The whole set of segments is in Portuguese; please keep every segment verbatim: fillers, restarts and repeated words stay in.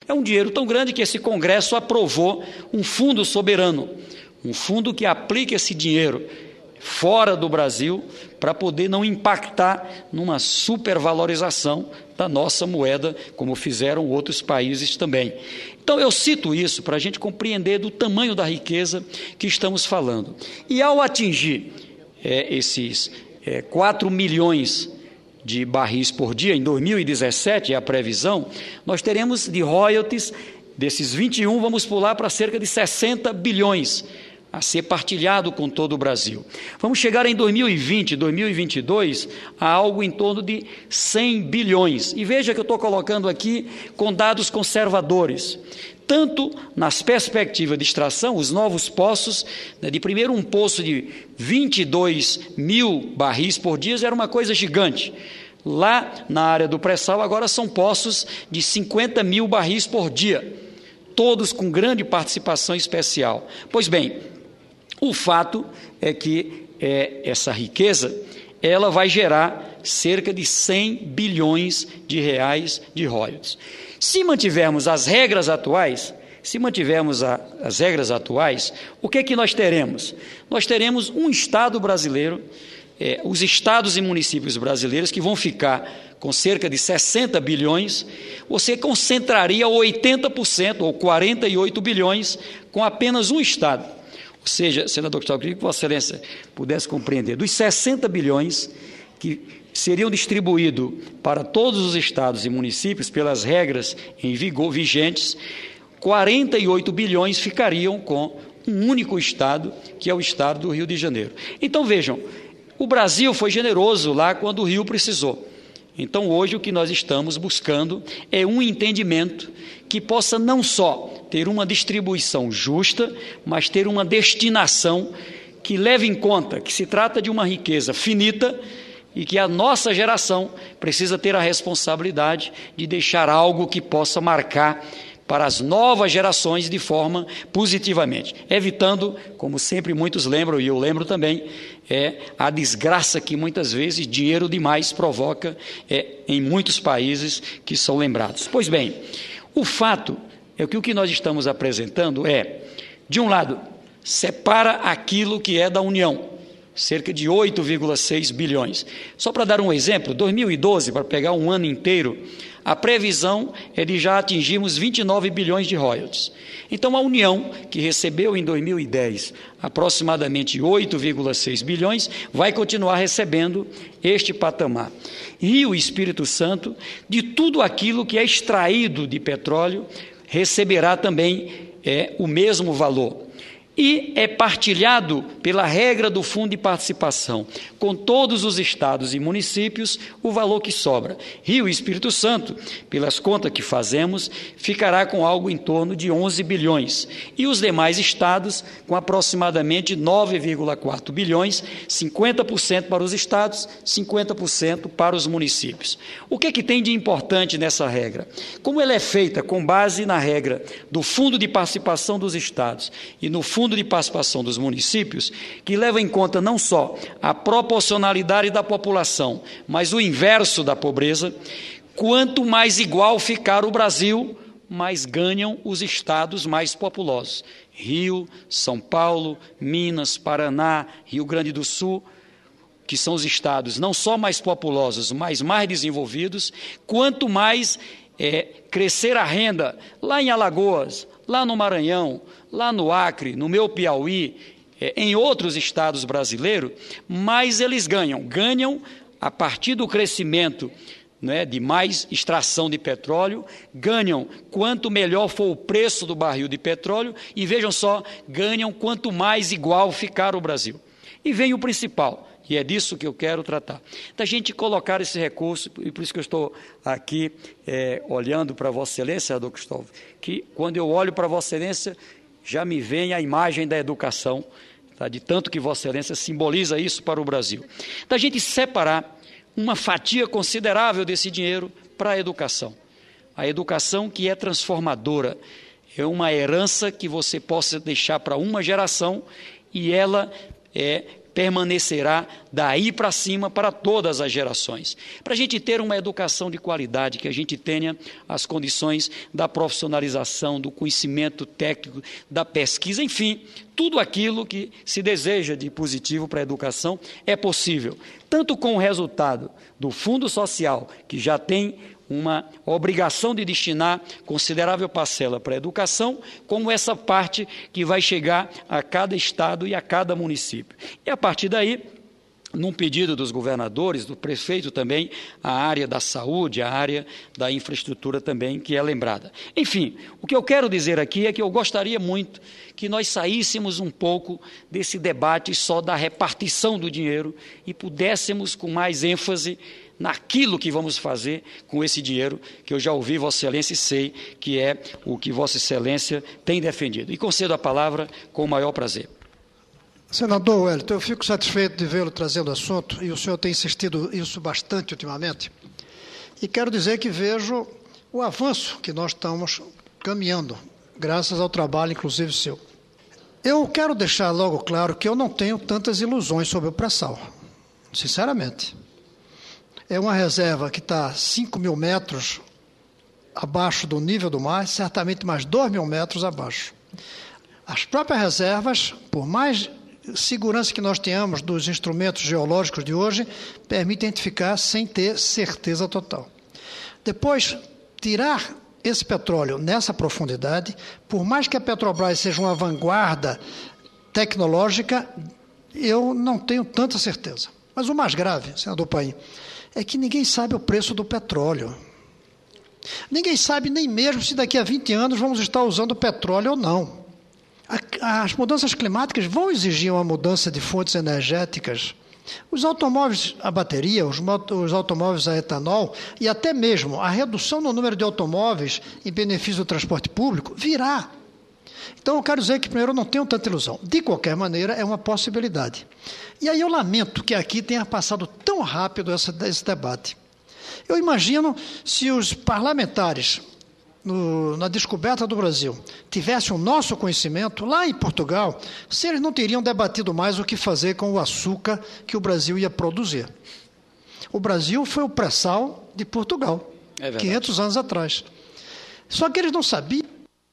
É um dinheiro tão grande que esse Congresso aprovou um fundo soberano, um fundo que aplica esse dinheiro fora do Brasil para poder não impactar numa supervalorização da nossa moeda, como fizeram outros países também. Então, eu cito isso para a gente compreender do tamanho da riqueza que estamos falando. E ao atingir é, esses é, quatro milhões de barris por dia, em dois mil e dezessete, é a previsão, nós teremos de royalties, desses vinte e um, vamos pular para cerca de sessenta bilhões, a ser partilhado com todo o Brasil. Vamos chegar em dois mil e vinte, dois mil e vinte e dois, a algo em torno de cem bilhões. E veja que eu estou colocando aqui com dados conservadores, tanto nas perspectivas de extração, os novos poços, né, de primeiro um poço de vinte e dois mil barris por dia, era uma coisa gigante. Lá na área do pré-sal, agora são poços de cinquenta mil barris por dia, todos com grande participação especial. Pois bem, o fato é que é, essa riqueza, ela vai gerar cerca de cem bilhões de reais de royalties. Se mantivermos as regras atuais, se mantivermos a, as regras atuais, o que é que nós teremos? Nós teremos um Estado brasileiro, é, os estados e municípios brasileiros que vão ficar com cerca de sessenta bilhões, você concentraria oitenta por cento, ou quarenta e oito bilhões, com apenas um Estado. Ou seja, senador Cristóvão, eu queria que Vossa Excelência pudesse compreender, dos sessenta bilhões que seriam distribuídos para todos os estados e municípios pelas regras em vigor vigentes, quarenta e oito bilhões ficariam com um único estado, que é o estado do Rio de Janeiro. Então, vejam, o Brasil foi generoso lá quando o Rio precisou. Então, hoje, o que nós estamos buscando é um entendimento que possa não só ter uma distribuição justa, mas ter uma destinação que leve em conta que se trata de uma riqueza finita e que a nossa geração precisa ter a responsabilidade de deixar algo que possa marcar para as novas gerações de forma positivamente, evitando, como sempre muitos lembram, e eu lembro também, é a desgraça que muitas vezes dinheiro demais provoca é, em muitos países que são lembrados. Pois bem, o fato é que o que nós estamos apresentando é, de um lado, separa aquilo que é da União, cerca de oito vírgula seis bilhões. Só para dar um exemplo, dois mil e doze, para pegar um ano inteiro, a previsão é de já atingirmos vinte e nove bilhões de royalties. Então, a União, que recebeu em dois mil e dez aproximadamente oito vírgula seis bilhões, vai continuar recebendo este patamar. Rio e Espírito Santo, de tudo aquilo que é extraído de petróleo, receberá também é, o mesmo valor. E é partilhado pela regra do Fundo de Participação, com todos os estados e municípios, o valor que sobra. Rio e Espírito Santo, pelas contas que fazemos, ficará com algo em torno de onze bilhões. E os demais estados, com aproximadamente nove vírgula quatro bilhões, cinquenta por cento para os estados, cinquenta por cento para os municípios. O que é que tem de importante nessa regra? Como ela é feita com base na regra do Fundo de Participação dos estados e no Fundo de Participação dos municípios, que leva em conta não só a proporcionalidade da população, mas o inverso da pobreza, quanto mais igual ficar o Brasil, mais ganham os estados mais populosos. Rio, São Paulo, Minas, Paraná, Rio Grande do Sul, que são os estados não só mais populosos, mas mais desenvolvidos, quanto mais é, crescer a renda lá em Alagoas, lá no Maranhão, lá no Acre, no meu Piauí, é, em outros estados brasileiros, mais eles ganham. Ganham a partir do crescimento, né, de mais extração de petróleo, ganham quanto melhor for o preço do barril de petróleo e, vejam só, ganham quanto mais igual ficar o Brasil. E vem o principal, e é disso que eu quero tratar, da gente colocar esse recurso, e por isso que eu estou aqui é, olhando para Vossa Excelência, senador Cristóvão, que quando eu olho para Vossa Excelência, já me vem a imagem da educação, tá, de tanto que Vossa Excelência simboliza isso para o Brasil. Da gente separar uma fatia considerável desse dinheiro para a educação. A educação que é transformadora, é uma herança que você possa deixar para uma geração e ela é, permanecerá daí para cima para todas as gerações. Para a gente ter uma educação de qualidade, que a gente tenha as condições da profissionalização, do conhecimento técnico, da pesquisa, enfim, tudo aquilo que se deseja de positivo para a educação é possível, tanto com o resultado do Fundo Social, que já tem uma obrigação de destinar considerável parcela para a educação, como essa parte que vai chegar a cada estado e a cada município. E a partir daí, num pedido dos governadores, do prefeito também, a área da saúde, a área da infraestrutura também, que é lembrada. Enfim, o que eu quero dizer aqui é que eu gostaria muito que nós saíssemos um pouco desse debate só da repartição do dinheiro e pudéssemos, com mais ênfase, naquilo que vamos fazer com esse dinheiro, que eu já ouvi Vossa Excelência e sei que é o que Vossa Excelência tem defendido. E concedo a palavra com o maior prazer. Senador Wellington, eu fico satisfeito de vê-lo trazendo o assunto, e o senhor tem insistido isso bastante ultimamente. E quero dizer que vejo o avanço que nós estamos caminhando, graças ao trabalho, inclusive, seu. Eu quero deixar logo claro que eu não tenho tantas ilusões sobre o pré-sal, sinceramente. É uma reserva que está cinco mil metros abaixo do nível do mar, certamente mais dois mil metros abaixo. As próprias reservas, por mais segurança que nós tenhamos dos instrumentos geológicos de hoje, permitem identificar sem ter certeza total. Depois, tirar esse petróleo nessa profundidade, por mais que a Petrobras seja uma vanguarda tecnológica, eu não tenho tanta certeza. Mas o mais grave, senador Paim, é que ninguém sabe o preço do petróleo. Ninguém sabe nem mesmo se daqui a vinte anos vamos estar usando petróleo ou não. As mudanças climáticas vão exigir uma mudança de fontes energéticas. Os automóveis a bateria, os, os automóveis a etanol e até mesmo a redução no número de automóveis em benefício do transporte público virá. Então, eu quero dizer que, primeiro, eu não tenho tanta ilusão. De qualquer maneira, é uma possibilidade. E aí eu lamento que aqui tenha passado tão rápido essa, esse debate. Eu imagino se os parlamentares, no, na descoberta do Brasil, tivessem o nosso conhecimento, lá em Portugal, se eles não teriam debatido mais o que fazer com o açúcar que o Brasil ia produzir. O Brasil foi o pré-sal de Portugal, é quinhentos anos atrás. Só que eles não sabiam.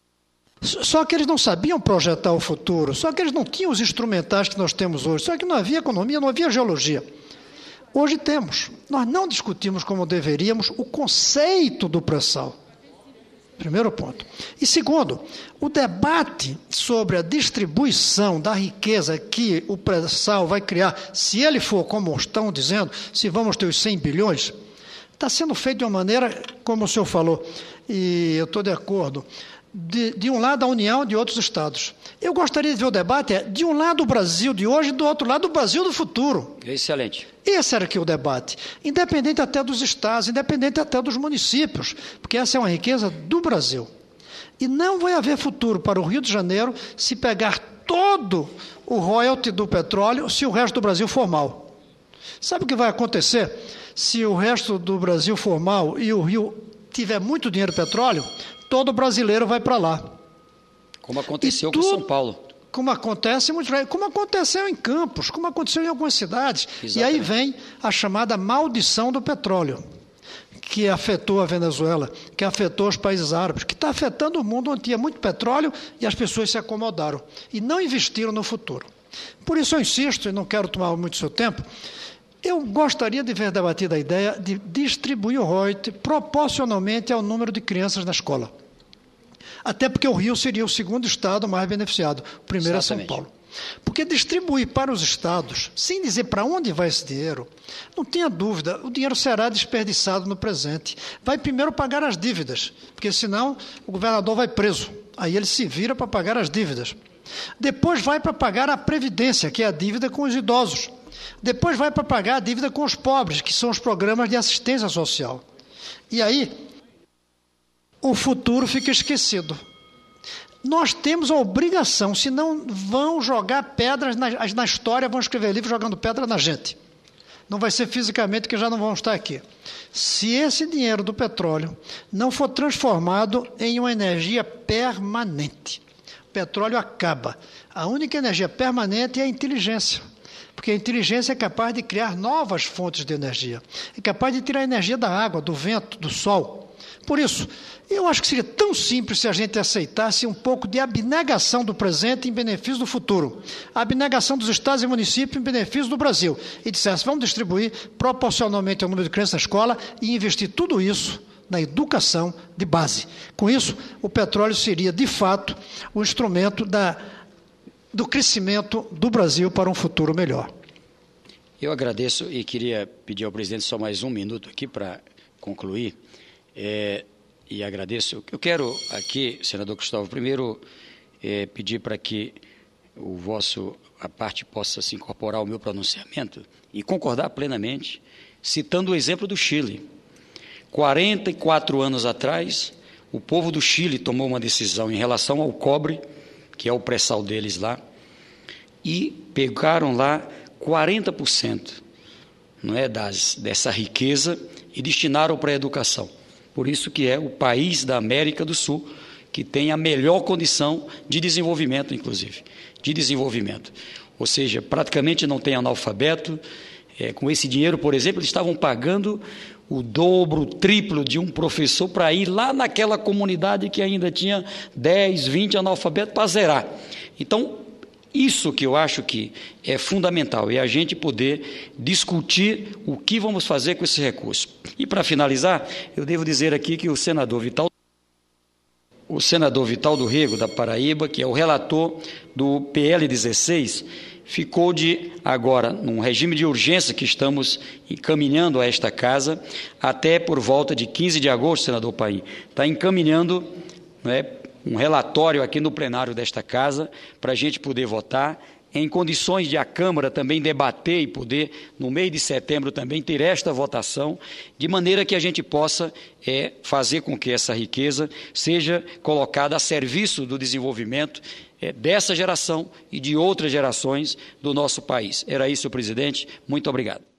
Só que eles não sabiam projetar o futuro, só que eles não tinham os instrumentais que nós temos hoje, só que não havia economia, não havia geologia. Hoje temos. Nós não discutimos como deveríamos o conceito do pré-sal. Primeiro ponto. E segundo, o debate sobre a distribuição da riqueza que o pré-sal vai criar, se ele for, como estão dizendo, se vamos ter os cem bilhões, está sendo feito de uma maneira, como o senhor falou, e eu estou de acordo, De, de um lado a União, de outros estados. Eu gostaria de ver o debate é, de um lado o Brasil de hoje e do outro lado o Brasil do futuro. Excelente. Esse era aqui o debate, independente até dos estados, independente até dos municípios, porque essa é uma riqueza do Brasil. E não vai haver futuro para o Rio de Janeiro se pegar todo o royalty do petróleo, se o resto do Brasil for mal. Sabe o que vai acontecer se o resto do Brasil for mal e o Rio tiver muito dinheiro petróleo? Todo brasileiro vai para lá. Como aconteceu tudo, com São Paulo. Como acontece, como aconteceu em Campos, como aconteceu em algumas cidades. Exatamente. E aí vem a chamada maldição do petróleo, que afetou a Venezuela, que afetou os países árabes, que está afetando o mundo onde tinha muito petróleo e as pessoas se acomodaram e não investiram no futuro. Por isso eu insisto, e não quero tomar muito seu tempo, eu gostaria de ver debatida a ideia de distribuir o royalty proporcionalmente ao número de crianças na escola. Até porque o Rio seria o segundo estado mais beneficiado, o primeiro Exatamente. É São Paulo. Porque distribuir para os estados, sem dizer para onde vai esse dinheiro, não tenha dúvida, o dinheiro será desperdiçado no presente. Vai primeiro pagar as dívidas, porque senão o governador vai preso. Aí ele se vira para pagar as dívidas. Depois vai para pagar a previdência, que é a dívida com os idosos. Depois vai para pagar a dívida com os pobres, que são os programas de assistência social. E aí, o futuro fica esquecido. Nós temos a obrigação, senão vão jogar pedras na, na história, vão escrever livros jogando pedra na gente. Não vai ser fisicamente, que já não vão estar aqui. Se esse dinheiro do petróleo não for transformado em uma energia permanente, o petróleo acaba. A única energia permanente é a inteligência. Porque a inteligência é capaz de criar novas fontes de energia, é capaz de tirar energia da água, do vento, do sol. Por isso, eu acho que seria tão simples se a gente aceitasse um pouco de abnegação do presente em benefício do futuro, a abnegação dos estados e municípios em benefício do Brasil, e dissesse, vamos distribuir proporcionalmente ao número de crianças na escola e investir tudo isso na educação de base. Com isso, o petróleo seria, de fato, o instrumento da do crescimento do Brasil para um futuro melhor. Eu agradeço e queria pedir ao presidente só mais um minuto aqui para concluir, é, e agradeço. Eu quero aqui, senador Cristóvão, primeiro é, pedir para que o vosso, a parte possa se incorporar ao meu pronunciamento e concordar plenamente, citando o exemplo do Chile. quarenta e quatro anos atrás, o povo do Chile tomou uma decisão em relação ao cobre, que é o pré-sal deles lá, e pegaram lá quarenta por cento, não é, das, dessa riqueza e destinaram para a educação. Por isso que é o país da América do Sul que tem a melhor condição de desenvolvimento, inclusive, de desenvolvimento. Ou seja, praticamente não tem analfabeto. É, com esse dinheiro, por exemplo, eles estavam pagando o dobro, o triplo de um professor para ir lá naquela comunidade que ainda tinha dez, vinte analfabetos para zerar. Então, isso que eu acho que é fundamental, é a gente poder discutir o que vamos fazer com esse recurso. E para finalizar, eu devo dizer aqui que o senador Vital, o senador Vital do Rego, da Paraíba, que é o relator do P L dezesseis, ficou de, agora, num regime de urgência que estamos encaminhando a esta casa, até por volta de quinze de agosto, senador Paim, está encaminhando, não é, um relatório aqui no plenário desta casa, para a gente poder votar, em condições de a Câmara também debater e poder, no mês de setembro, também ter esta votação, de maneira que a gente possa é, fazer com que essa riqueza seja colocada a serviço do desenvolvimento é, dessa geração e de outras gerações do nosso país. Era isso, presidente. Muito obrigado.